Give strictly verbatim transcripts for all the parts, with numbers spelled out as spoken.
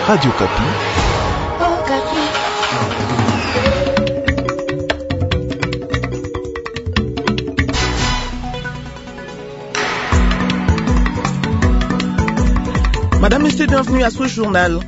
Radio Kapi. Oh, Kapi. Madame, Monsieur, bienvenue à ce journal.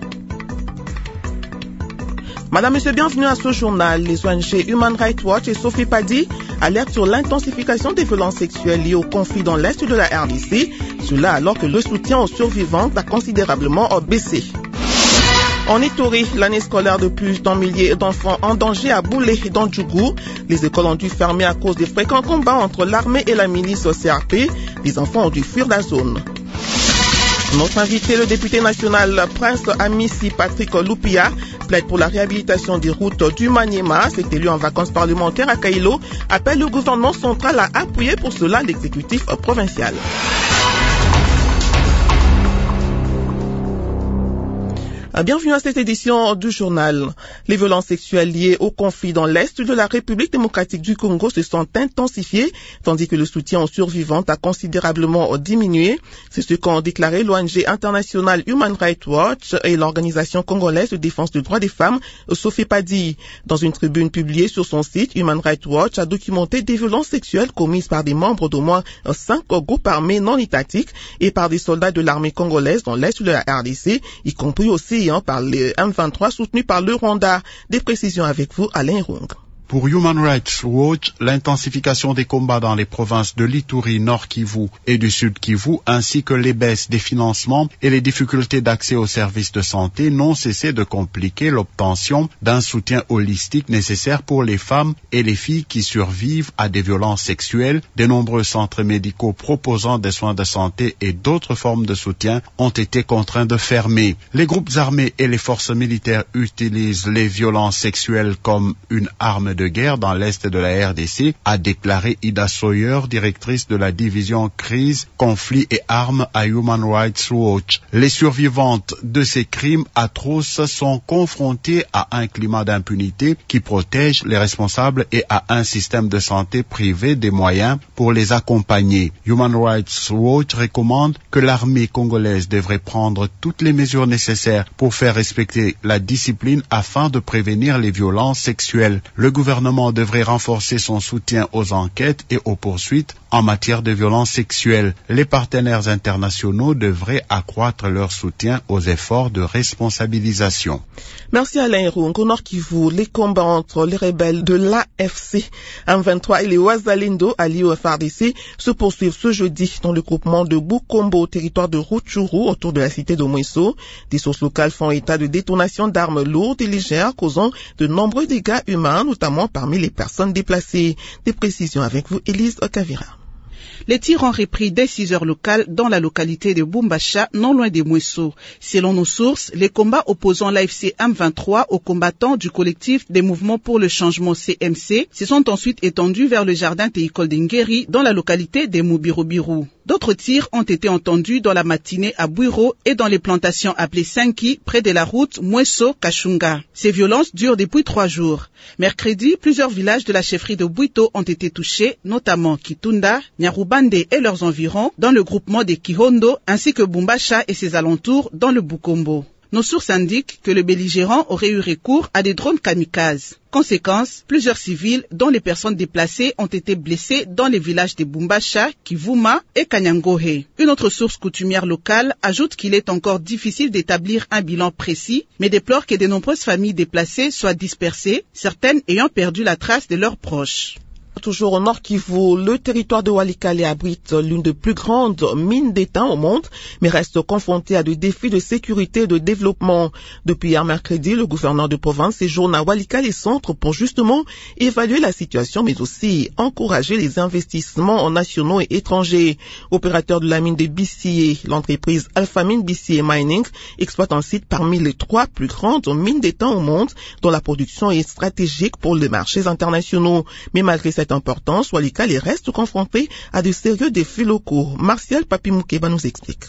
Madame, Monsieur, bienvenue à ce journal. Les O N G Human Rights Watch et Sophie Padi alertent sur l'intensification des violences sexuelles liées au conflit dans l'Est de la R D C. Cela alors que le soutien aux survivantes a considérablement baissé. En Ituri, l'année scolaire de plus d'un millier d'enfants en danger à Boulé et dans Djougou. Les écoles ont dû fermer à cause des fréquents combats entre l'armée et la milice C R P. Les enfants ont dû fuir la zone. Notre invité, le député national Prince Amissi Patrick Lupia, plaide pour la réhabilitation des routes du Maniema. Cet élu en vacances parlementaires à Kailo appelle le gouvernement central à appuyer pour cela l'exécutif provincial. Bienvenue à cette édition du journal. Les violences sexuelles liées au conflit dans l'Est de la République démocratique du Congo se sont intensifiées, tandis que le soutien aux survivantes a considérablement diminué. C'est ce qu'ont déclaré l'O N G internationale Human Rights Watch et l'organisation congolaise de défense des droits des femmes, Sophie Padi. Dans une tribune publiée sur son site, Human Rights Watch a documenté des violences sexuelles commises par des membres d'au moins cinq groupes armés non étatiques et par des soldats de l'armée congolaise dans l'Est de la R D C, y compris aussi par les M vingt-trois soutenus par le Rwanda. Des précisions avec vous, Alain Rung. Pour Human Rights Watch, l'intensification des combats dans les provinces de l'Ituri, Nord Kivu et du Sud Kivu, ainsi que les baisses des financements et les difficultés d'accès aux services de santé n'ont cessé de compliquer l'obtention d'un soutien holistique nécessaire pour les femmes et les filles qui survivent à des violences sexuelles. De nombreux centres médicaux proposant des soins de santé et d'autres formes de soutien ont été contraints de fermer. Les groupes armés et les forces militaires utilisent les violences sexuelles comme une arme de de guerre dans l'Est de la R D C, a déclaré Ida Sawyer, directrice de la division crise, conflits et armes à Human Rights Watch. Les survivantes de ces crimes atroces sont confrontées à un climat d'impunité qui protège les responsables et à un système de santé privé des moyens pour les accompagner. Human Rights Watch recommande que l'armée congolaise devrait prendre toutes les mesures nécessaires pour faire respecter la discipline afin de prévenir les violences sexuelles. Le gouvernement Le gouvernement devrait renforcer son soutien aux enquêtes et aux poursuites en matière de violences sexuelles. Les partenaires internationaux devraient accroître leur soutien aux efforts de responsabilisation. Merci Alain Rung. Au Nord Kivu, les combats entre les rebelles de l'A F C M vingt-trois et les Wazalendo alliés au F R D C se poursuivent ce jeudi dans le groupement de Bukombo au territoire de Rutshuru autour de la cité de Mweso. Des sources locales font état de détonations d'armes lourdes et légères causant de nombreux dégâts humains, notamment parmi les personnes déplacées. Des précisions avec vous, Élise Okavira. Les tirs ont repris dès six heures locales dans la localité de Bumbacha, non loin de Mweso. Selon nos sources, les combats opposant l'A F C M vingt-trois aux combattants du collectif des mouvements pour le changement C M C se sont ensuite étendus vers le jardin Teikol d'Ingeri dans la localité de Mubirubiru. D'autres tirs ont été entendus dans la matinée à Bouiro et dans les plantations appelées Sanki, près de la route Mweso-Kachunga. Ces violences durent depuis trois jours. Mercredi, plusieurs villages de la chefferie de Bwito ont été touchés, notamment Kitunda, Nyarubande et leurs environs, dans le groupement des Kihondo, ainsi que Bumbacha et ses alentours dans le Bukombo. Nos sources indiquent que le belligérant aurait eu recours à des drones kamikazes. Conséquence, plusieurs civils, dont les personnes déplacées, ont été blessés dans les villages de Bumbacha, Kivuma et Kanyangohe. Une autre source coutumière locale ajoute qu'il est encore difficile d'établir un bilan précis, mais déplore que de nombreuses familles déplacées soient dispersées, certaines ayant perdu la trace de leurs proches. Toujours au Nord Kivu, le territoire de Walikale abrite l'une des plus grandes mines d'étain au monde, mais reste confronté à des défis de sécurité et de développement. Depuis hier mercredi, le gouverneur de province séjourne à Walikale Centre pour justement évaluer la situation, mais aussi encourager les investissements nationaux et étrangers. Opérateur de la mine de B C A, l'entreprise Alphamine B C A Mining exploite un site parmi les trois plus grandes mines d'étain au monde, dont la production est stratégique pour les marchés internationaux. Mais malgré cette importance, Walikale reste confronté à de sérieux défis locaux. Martial Papi Moukeba nous explique.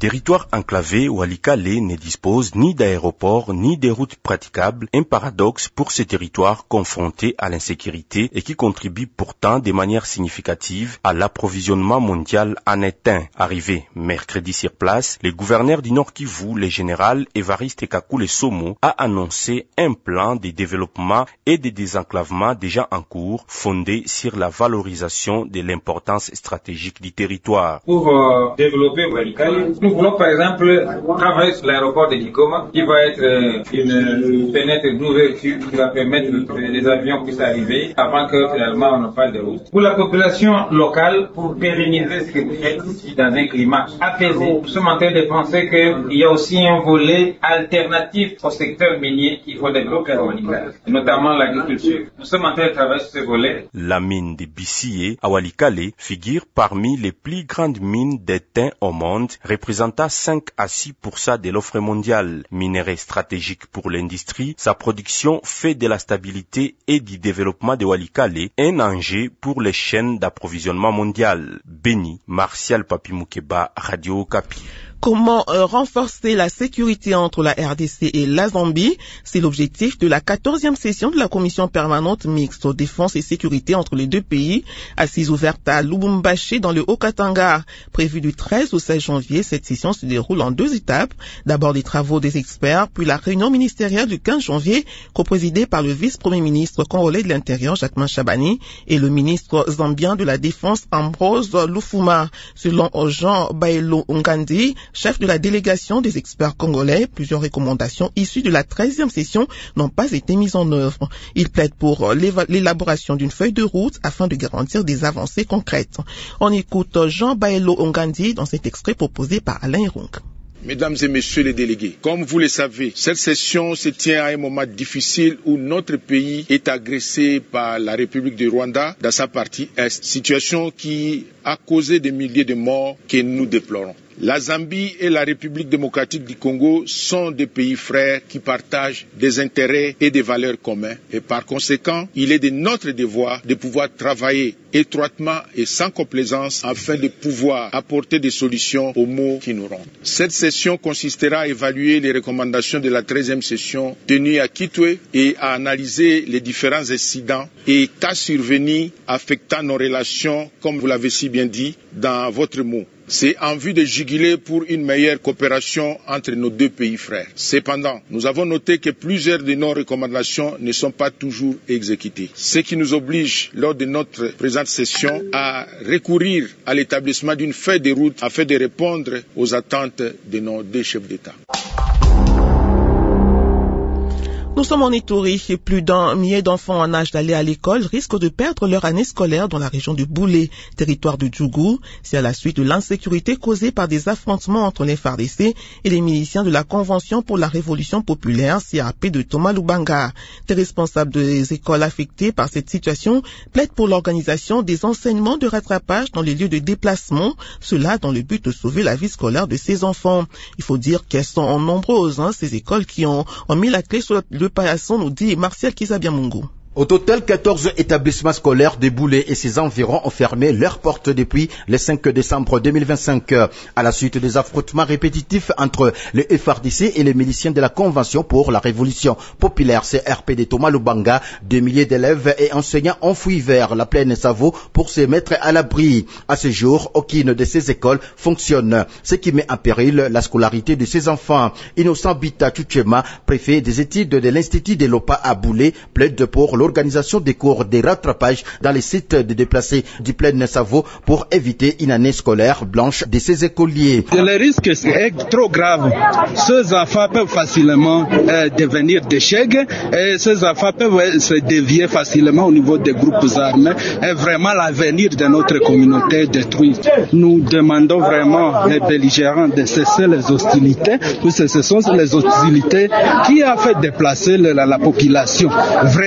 Territoire enclavé, Walikale ne dispose ni d'aéroport ni de routes praticables, un paradoxe pour ce territoire confronté à l'insécurité et qui contribue pourtant de manière significative à l'approvisionnement mondial en étain. Arrivé mercredi sur place, le gouverneur du Nord Kivu, le général Évariste Kakule Somo, a annoncé un plan de développement et de désenclavement déjà en cours, fondé sur la valorisation de l'importance stratégique du territoire. Pour euh, développer Walikale, nous voulons par exemple travailler sur l'aéroport de Gikoma, qui va être euh, une fenêtre d'ouverture qui va permettre que les avions puissent arriver avant que finalement on ne parle de route. Pour la population locale, pour pérenniser ce qui est dans un climat apaisé, nous sommes en train de penser qu'il y a aussi un volet alternatif au secteur minier qu'il faut développer à Walikale, notamment l'agriculture. Nous sommes en train de travailler sur ce volet. La mine de Bissié à Walikale figure parmi les plus grandes mines d'étain au monde, représentant cinq à six pour cent de l'offre mondiale. Minerai stratégique pour l'industrie, sa production fait de la stabilité et du développement de Walikale un enjeu pour les chaînes d'approvisionnement mondiales. Béni, Martial Papi Moukeba, Radio Okapi. Comment euh, renforcer la sécurité entre la R D C et la Zambie? C'est l'objectif de la quatorzième session de la commission permanente mixte défense et sécurité entre les deux pays, assise ouverte à Lubumbashi dans le Haut-Katanga. Prévue du treize au seize janvier, cette session se déroule en deux étapes. D'abord les travaux des experts, puis la réunion ministérielle du quinze janvier, coprésidée par le vice-premier ministre congolais de l'Intérieur, Jacquemain Chabani, et le ministre zambien de la Défense, Ambrose Lufuma. Selon Jean Baelo Ngandi, chef de la délégation des experts congolais, plusieurs recommandations issues de la treizième session n'ont pas été mises en œuvre. Il plaide pour l'élaboration d'une feuille de route afin de garantir des avancées concrètes. On écoute Jean Baelo Ngandi dans cet extrait proposé par Alain Irung. Mesdames et messieurs les délégués, comme vous le savez, cette session se tient à un moment difficile où notre pays est agressé par la République du Rwanda dans sa partie Est, situation qui a causé des milliers de morts que nous déplorons. La Zambie et la République démocratique du Congo sont des pays frères qui partagent des intérêts et des valeurs communs. Et par conséquent, il est de notre devoir de pouvoir travailler étroitement et sans complaisance afin de pouvoir apporter des solutions aux maux qui nous rendent. Cette session consistera à évaluer les recommandations de la treizième session tenue à Kitwe et à analyser les différents incidents et cas survenus affectant nos relations, comme vous l'avez si bien dit dans votre mot. C'est en vue de juguler pour une meilleure coopération entre nos deux pays frères. Cependant, nous avons noté que plusieurs de nos recommandations ne sont pas toujours exécutées, ce qui nous oblige, lors de notre présente session, à recourir à l'établissement d'une feuille de route afin de répondre aux attentes de nos deux chefs d'État. Nous sommes en Ituri et plus d'un millier d'enfants en âge d'aller à l'école risquent de perdre leur année scolaire dans la région du Boulé, territoire du Djougou. C'est à la suite de l'insécurité causée par des affrontements entre les F A R D C et les miliciens de la Convention pour la Révolution populaire, C R P de Thomas Lubanga. Des responsables des écoles affectées par cette situation plaident pour l'organisation des enseignements de rattrapage dans les lieux de déplacement, cela dans le but de sauver la vie scolaire de ces enfants. Il faut dire qu'elles sont nombreuses, hein, ces écoles qui ont, ont mis la clé sur le paillasson, nous dit Martial Kizabiamungu. Au total, quatorze établissements scolaires de Boulé et ses environs ont fermé leurs portes depuis le cinq décembre deux mille vingt-cinq. À la suite des affrontements répétitifs entre les F A R D C et les miliciens de la Convention pour la Révolution populaire, C R P de Thomas Lubanga, des milliers d'élèves et enseignants ont fui vers la plaine Savo pour se mettre à l'abri. À ce jour, aucune de ces écoles fonctionne, ce qui met en péril la scolarité de ces enfants. Innocent Bita Tchouchema, préfet des études de l'Institut de l'O P A à Boulé, plaide pour l'organisation des cours de rattrapage dans les sites de déplacés du plaine Savo pour éviter une année scolaire blanche de ces écoliers. Le risque est trop grave. Ces enfants peuvent facilement euh, devenir des chèques et ces enfants peuvent se dévier facilement au niveau des groupes armés et vraiment l'avenir de notre communauté est détruit. Nous demandons vraiment les belligérants de cesser les hostilités, puisque ce sont les hostilités qui ont fait déplacer la, la population, vraiment qui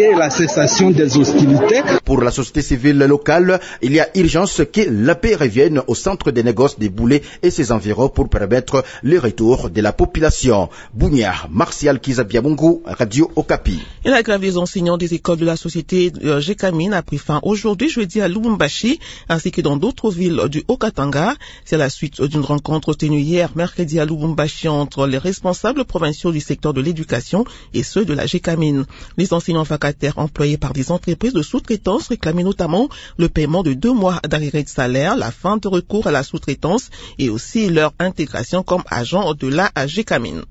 ait la cessation des hostilités. Pour la société civile locale, il y a urgence que la paix revienne au centre des négoces des Boulets et ses environs pour permettre le retour de la population. Bounia, Martial Kizabiamungu, Radio Okapi. Et la grève des enseignants des écoles de la société euh, Gécamine a pris fin aujourd'hui, jeudi, à Lubumbashi, ainsi que dans d'autres villes du Haut-Katanga. C'est la suite d'une rencontre tenue hier, mercredi, à Lubumbashi, entre les responsables provinciaux du secteur de l'éducation et ceux de la Gécamine. Les enseignants vacataires employés par des entreprises de sous-traitance réclamaient notamment le paiement de deux mois d'arrêt de salaire, la fin de recours à la sous-traitance et aussi leur intégration comme agent de la Gécamine.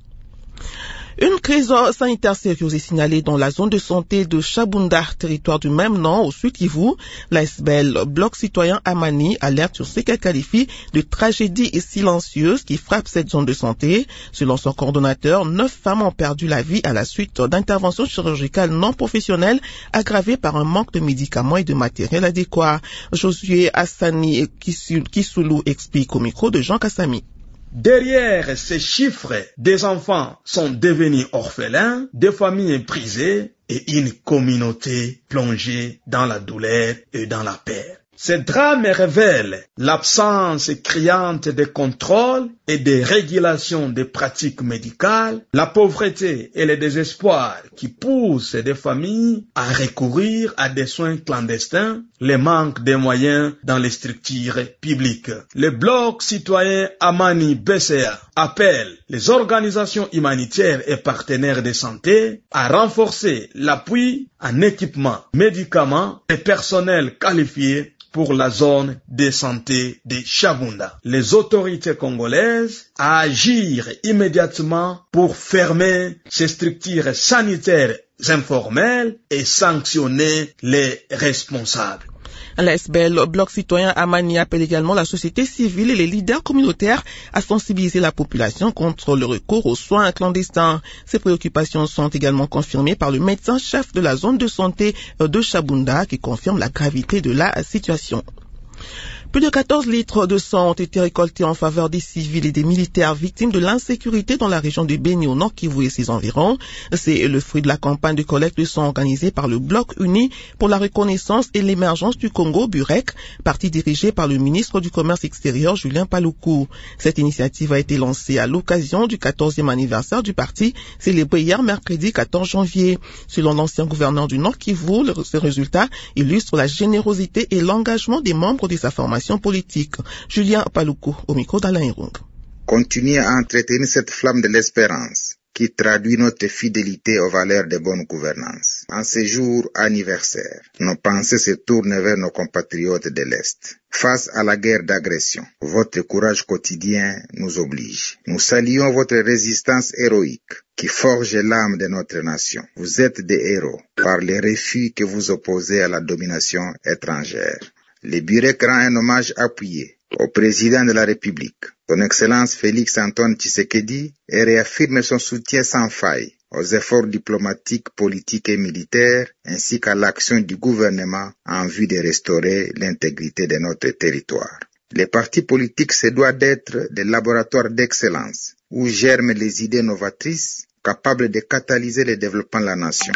Une crise sanitaire sérieuse est signalée dans la zone de santé de Chabunda, territoire du même nom au sud Kivu. La S B L, Bloc citoyen Amani, alerte sur ce qu'elle qualifie de tragédie silencieuse qui frappe cette zone de santé. Selon son coordonnateur, neuf femmes ont perdu la vie à la suite d'interventions chirurgicales non professionnelles aggravées par un manque de médicaments et de matériel adéquat. Josué Hassani Kisulu explique au micro de Jean Kassami. Derrière ces chiffres, des enfants sont devenus orphelins, des familles brisées et une communauté plongée dans la douleur et dans la peur. Ces drames révèlent l'absence criante de contrôle et de régulation des pratiques médicales, la pauvreté et le désespoir qui poussent des familles à recourir à des soins clandestins, le manque de moyens dans les structures publiques. Le Bloc citoyen Amani B C A appelle les organisations humanitaires et partenaires de santé à renforcer l'appui en équipements, médicaments et personnel qualifié pour la zone de santé de Chabunda. Les autorités congolaises à agir immédiatement pour fermer ces structures sanitaires informelles et sanctionner les responsables. La S B L, Bloc citoyen Amani, appelle également la société civile et les leaders communautaires à sensibiliser la population contre le recours aux soins clandestins. Ces préoccupations sont également confirmées par le médecin-chef de la zone de santé de Chabunda qui confirme la gravité de la situation. Plus de quatorze litres de sang ont été récoltés en faveur des civils et des militaires victimes de l'insécurité dans la région de Beni au Nord Kivu et ses environs. C'est le fruit de la campagne de collecte de sang organisée par le Bloc uni pour la reconnaissance et l'émergence du Congo, Burek, parti dirigé par le ministre du Commerce extérieur Julien Paluku. Cette initiative a été lancée à l'occasion du quatorzième anniversaire du parti, célébré hier mercredi quatorze janvier. Selon l'ancien gouverneur du Nord Kivu, ce résultat illustre la générosité et l'engagement des membres de sa formation politique. Julien Paluku, au micro d'Alain Irung. Continuez à entretenir cette flamme de l'espérance qui traduit notre fidélité aux valeurs de bonne gouvernance. En ce jour anniversaire, nos pensées se tournent vers nos compatriotes de l'Est. Face à la guerre d'agression, votre courage quotidien nous oblige. Nous saluons votre résistance héroïque qui forge l'âme de notre nation. Vous êtes des héros par les refus que vous opposez à la domination étrangère. Le Burek rend un hommage appuyé au président de la République, son Excellence Félix Antoine Tshisekedi, et réaffirme son soutien sans faille aux efforts diplomatiques, politiques et militaires, ainsi qu'à l'action du gouvernement en vue de restaurer l'intégrité de notre territoire. Les partis politiques se doivent d'être des laboratoires d'excellence, où germent les idées novatrices, capables de catalyser le développement de la nation.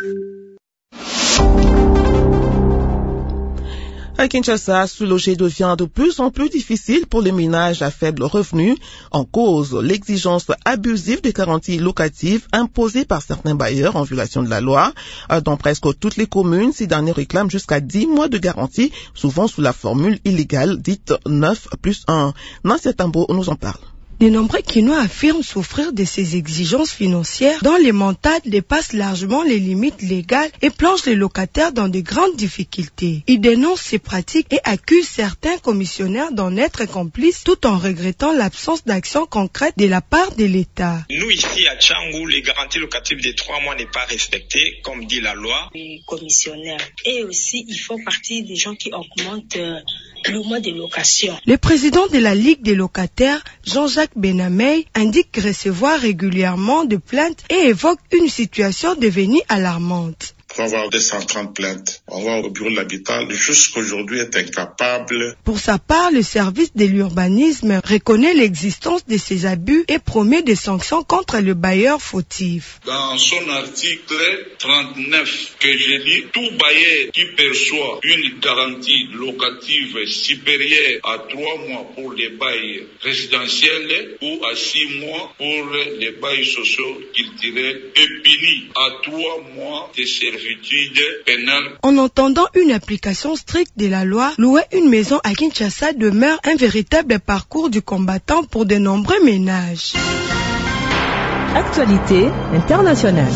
À Kinshasa, se loger devient de plus en plus difficile pour les ménages à faible revenu. En cause, l'exigence abusive des garanties locatives imposées par certains bailleurs en violation de la loi. Dans presque toutes les communes, ces derniers réclament jusqu'à dix mois de garantie, souvent sous la formule illégale dite neuf plus un. Nancy Tambo nous en parle. De nombreux Kinois affirment souffrir de ces exigences financières dont les montants dépassent largement les limites légales et plongent les locataires dans de grandes difficultés. Ils dénoncent ces pratiques et accusent certains commissionnaires d'en être complices tout en regrettant l'absence d'action concrète de la part de l'État. Nous ici à Tchangou, les garanties locatives de trois mois n'est pas respectées, comme dit la loi. Les commissionnaires et aussi ils font partie des gens qui augmentent euh, le mois de location. Le président de la Ligue des locataires, Jean-Jacques Benamey, indique recevoir régulièrement de plaintes et évoque une situation devenue alarmante. On va avoir deux cent trente plaintes. On va au bureau de l'habitat, jusqu'aujourd'hui est incapable. Pour sa part, le service de l'urbanisme reconnaît l'existence de ces abus et promet des sanctions contre le bailleur fautif. Dans son article trente-neuf que j'ai dit, tout bailleur qui perçoit une garantie locative supérieure à trois mois pour les bails résidentiels ou à six mois pour les bails sociaux culturels est puni à trois mois de servitude pénale. En entendant une application stricte de la loi, louer une maison à Kinshasa demeure un véritable parcours du combattant pour de nombreux ménages. Actualité internationale.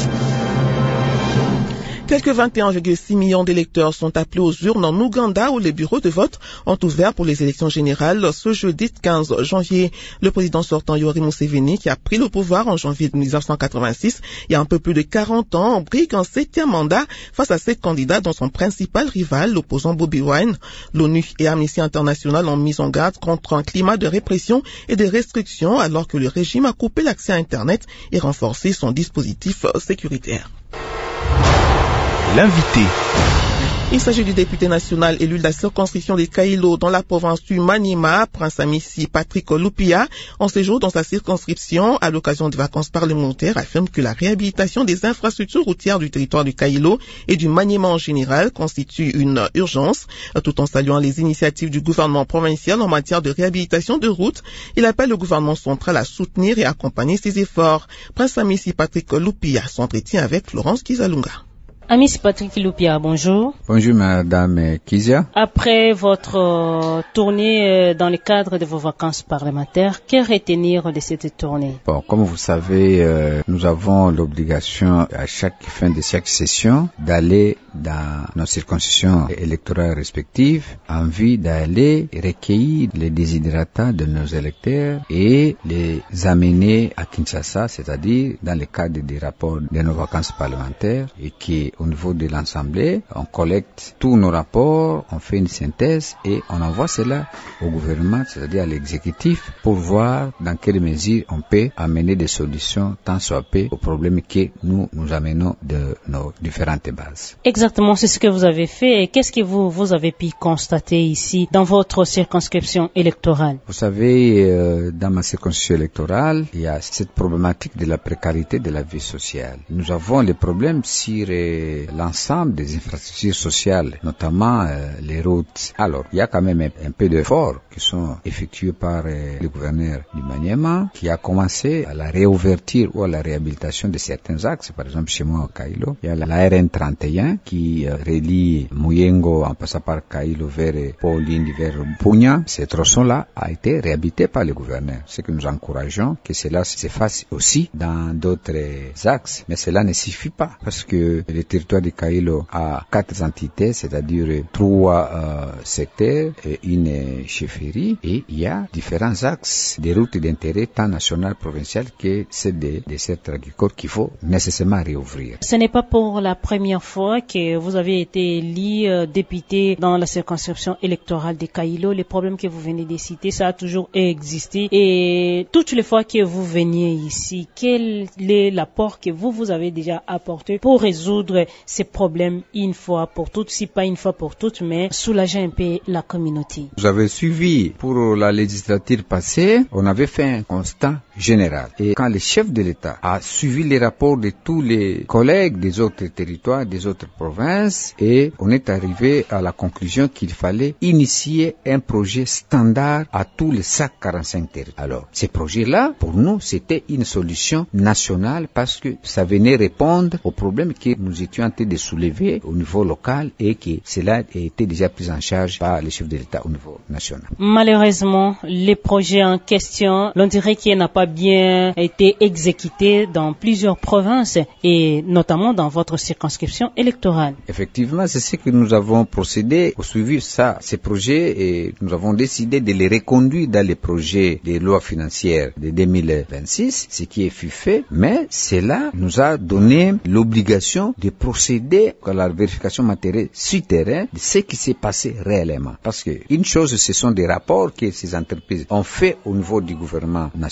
Quelques vingt et un virgule six millions d'électeurs sont appelés aux urnes en Ouganda où les bureaux de vote ont ouvert pour les élections générales ce jeudi quinze janvier. Le président sortant Yoweri Museveni, qui a pris le pouvoir en janvier mille neuf cent quatre-vingt-six, il y a un peu plus de quarante ans, brigue un septième mandat face à sept candidats dont son principal rival, l'opposant Bobi Wine. L'ONU et Amnesty International ont mis en garde contre un climat de répression et de restrictions alors que le régime a coupé l'accès à Internet et renforcé son dispositif sécuritaire. L'invité. Il s'agit du député national élu de la circonscription de Kailo dans la province du Maniema, Prince Amissi Patrick Lupia, en séjour dans sa circonscription à l'occasion des vacances parlementaires, affirme que la réhabilitation des infrastructures routières du territoire du Kailo et du Maniema en général constitue une urgence. Tout en saluant les initiatives du gouvernement provincial en matière de réhabilitation de routes, il appelle le gouvernement central à soutenir et accompagner ses efforts. Prince Amissi Patrick Lupia s'entretient avec Florence Kizalunga. Amissi Patrick Lupia, bonjour. Bonjour Madame Kizia. Après votre euh, tournée euh, dans le cadre de vos vacances parlementaires, que retenir de cette tournée? Bon, comme vous savez, euh, nous avons l'obligation à chaque fin de chaque session d'aller dans nos circonscriptions électorales respectives en vue d'aller recueillir les desiderata de nos électeurs et les amener à Kinshasa, c'est-à-dire dans le cadre des rapports de nos vacances parlementaires et qui au niveau de l'Assemblée, on collecte tous nos rapports, on fait une synthèse et on envoie cela au gouvernement, c'est-à-dire à l'exécutif, pour voir dans quelle mesure on peut amener des solutions tant soit peu aux problèmes que nous nous amenons de nos différentes bases. Exactement, c'est ce que vous avez fait. Et qu'est-ce que vous, vous avez pu constater ici dans votre circonscription électorale? Vous savez, euh, dans ma circonscription électorale, il y a cette problématique de la précarité de la vie sociale. Nous avons les problèmes sur euh, l'ensemble des infrastructures sociales, notamment euh, les routes. Alors, il y a quand même un, un peu d'efforts qui sont effectués par euh, le gouverneur du Maniema, qui a commencé à la réouverture ou à la réhabilitation de certains axes. Par exemple, chez moi, à Kailo, il y a la, la R N trente et un qui euh, relie Muyengo en passant par Kailo vers euh, Pauline, vers Punya. Ces tronçons-là a été réhabilité par le gouverneur. C'est que nous encourageons que cela se fasse aussi dans d'autres axes. Mais cela ne suffit pas parce que le territoire de Kailo a quatre entités, c'est-à-dire trois euh, secteurs et une chefferie, et il y a différents axes des routes d'intérêt tant national, provincial que celles des desserts agricoles qu'il faut nécessairement réouvrir. Ce n'est pas pour la première fois que vous avez été élu euh, député dans la circonscription électorale de Kailo. Les problèmes que vous venez de citer, ça a toujours existé. Et toutes les fois que vous veniez ici, quel est l'apport que vous, vous avez déjà apporté pour résoudre ces problèmes une fois pour toutes, si pas une fois pour toutes, mais soulager un peu la communauté? Vous avez suivi pour la législature passée, on avait fait un constat général. Et quand le chef de l'État a suivi les rapports de tous les collègues des autres territoires, des autres provinces, et on est arrivé à la conclusion qu'il fallait initier un projet standard à tous les cent quarante-cinq territoires. Alors, ces projets-là, pour nous, c'était une solution nationale parce que ça venait répondre aux problèmes que nous étions en train de soulever au niveau local et que cela a été déjà pris en charge par les chefs de l'État au niveau national. Malheureusement, les projets en question, l'on dirait qu'il n'a pas bien été exécuté dans plusieurs provinces et notamment dans votre circonscription électorale. Effectivement, c'est ce que nous avons procédé au suivi ça, ces projets, et nous avons décidé de les reconduire dans les projets des lois financières de deux mille vingt-six, ce qui fut fait, mais cela nous a donné l'obligation de procéder à la vérification matérielle sur terrain de ce qui s'est passé réellement. Parce que une chose, ce sont des rapports que ces entreprises ont fait au niveau du gouvernement national,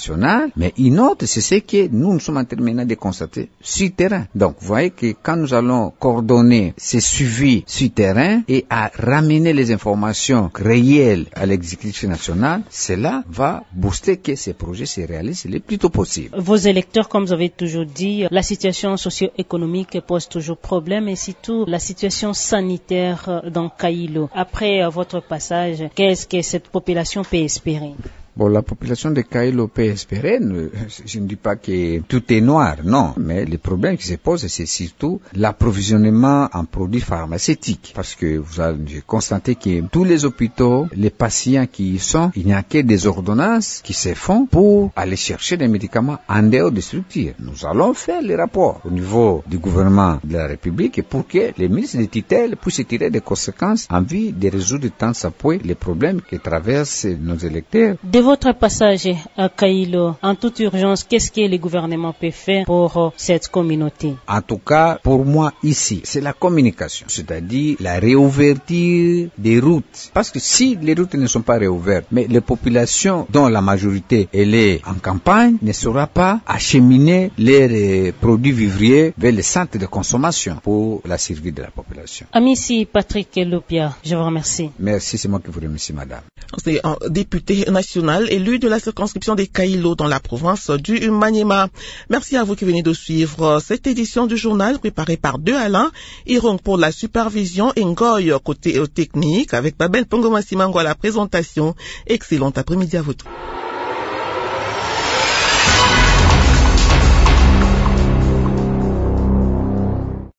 nationale, mais une autre, c'est ce que nous, nous sommes en train maintenant de constater sur terrain. Donc, vous voyez que quand nous allons coordonner ce suivi sur terrain et à ramener les informations réelles à l'exécutif national, cela va booster que ces projets se réalisent le plus tôt possible. Vos électeurs, comme vous avez toujours dit, la situation socio-économique pose toujours problème et surtout la situation sanitaire dans Kailo. Après votre passage, qu'est-ce que cette population peut espérer? Bon, la population de Kailo peut espérer, je ne dis pas que tout est noir, non, mais le problème qui se pose, c'est surtout l'approvisionnement en produits pharmaceutiques. Parce que vous avez constaté que tous les hôpitaux, les patients qui y sont, il n'y a que des ordonnances qui se font pour aller chercher des médicaments en dehors des structures. Nous allons faire les rapports au niveau du gouvernement de la République pour que les ministres de tutelle puissent tirer des conséquences en vue de résoudre tant à point les problèmes que traversent nos électeurs. De votre passage à Kailo, en toute urgence, qu'est-ce que le gouvernement peut faire pour cette communauté? En tout cas, pour moi, ici, c'est la communication, c'est-à-dire la réouverture des routes. Parce que si les routes ne sont pas réouvertes, mais les populations dont la majorité elle est en campagne ne saura pas acheminer les produits vivriers vers les centres de consommation pour la survie de la population. Amici Patrick Lopia, je vous remercie. Merci, c'est moi qui vous remercie, madame. C'est un député national élu de la circonscription des Kailo dans la province du Maniema. Merci à vous qui venez de suivre cette édition du journal préparée par deux Alain, Irong pour la supervision et Ngoy côté technique avec Babel Pongomassimango à la présentation. Excellent après-midi à vous tous.